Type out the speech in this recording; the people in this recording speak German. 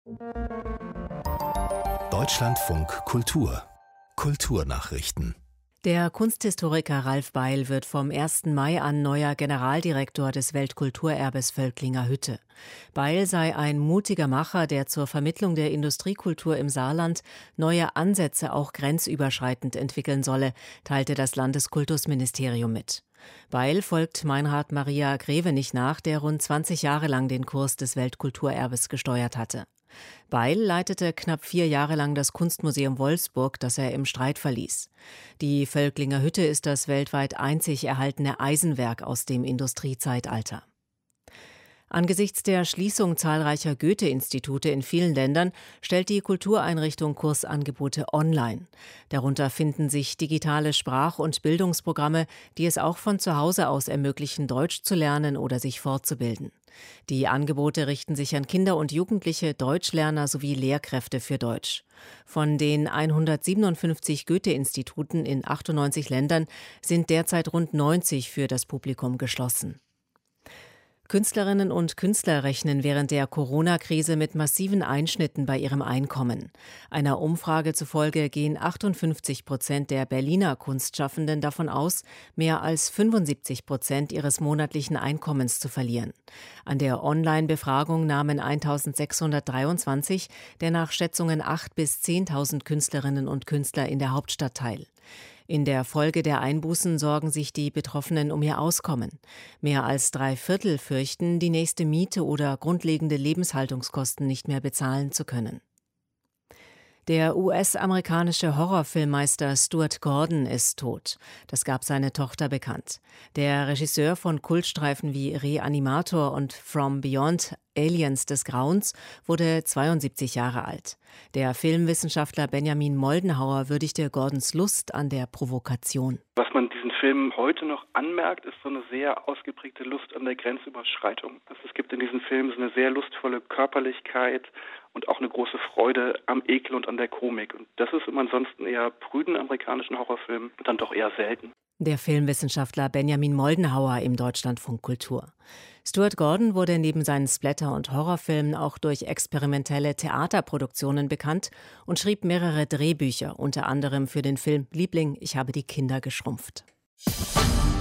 Deutschlandfunk Kultur Kulturnachrichten. Der Kunsthistoriker Ralf Beil wird vom 1. Mai an neuer Generaldirektor des Weltkulturerbes Völklinger Hütte. Beil sei ein mutiger Macher, der zur Vermittlung der Industriekultur im Saarland neue Ansätze auch grenzüberschreitend entwickeln solle, teilte das Landeskultusministerium mit. Beil folgt Meinrad Maria Grevenich nach, der rund 20 Jahre lang den Kurs des Weltkulturerbes gesteuert hatte. Beil leitete knapp 4 Jahre lang das Kunstmuseum Wolfsburg, das er im Streit verließ. Die Völklinger Hütte ist das weltweit einzig erhaltene Eisenwerk aus dem Industriezeitalter. Angesichts der Schließung zahlreicher Goethe-Institute in vielen Ländern stellt die Kultureinrichtung Kursangebote online. Darunter finden sich digitale Sprach- und Bildungsprogramme, die es auch von zu Hause aus ermöglichen, Deutsch zu lernen oder sich fortzubilden. Die Angebote richten sich an Kinder und Jugendliche, Deutschlerner sowie Lehrkräfte für Deutsch. Von den 157 Goethe-Instituten in 98 Ländern sind derzeit rund 90 für das Publikum geschlossen. Künstlerinnen und Künstler rechnen während der Corona-Krise mit massiven Einschnitten bei ihrem Einkommen. Einer Umfrage zufolge gehen 58% der Berliner Kunstschaffenden davon aus, mehr als 75% ihres monatlichen Einkommens zu verlieren. An der Online-Befragung nahmen 1623 der nach Schätzungen 8.000 bis 10.000 Künstlerinnen und Künstler in der Hauptstadt teil. In der Folge der Einbußen sorgen sich die Betroffenen um ihr Auskommen. Mehr als 3/4 fürchten, die nächste Miete oder grundlegende Lebenshaltungskosten nicht mehr bezahlen zu können. Der US-amerikanische Horrorfilmmeister Stuart Gordon ist tot. Das gab seine Tochter bekannt. Der Regisseur von Kultstreifen wie Reanimator und From Beyond, Aliens des Grauens, wurde 72 Jahre alt. Der Filmwissenschaftler Benjamin Moldenhauer würdigte Gordons Lust an der Provokation. Was man diesen Film heute noch anmerkt, ist so eine sehr ausgeprägte Lust an der Grenzüberschreitung. Also es gibt in diesem Film so eine sehr lustvolle Körperlichkeit und auch eine große Freude am Ekel und an der Komik. Und das ist im ansonsten eher prüden amerikanischen Horrorfilmen dann doch eher selten. Der Filmwissenschaftler Benjamin Moldenhauer im Deutschlandfunk Kultur. Stuart Gordon wurde neben seinen Splatter- und Horrorfilmen auch durch experimentelle Theaterproduktionen bekannt und schrieb mehrere Drehbücher, unter anderem für den Film Liebling, ich habe die Kinder geschrumpft.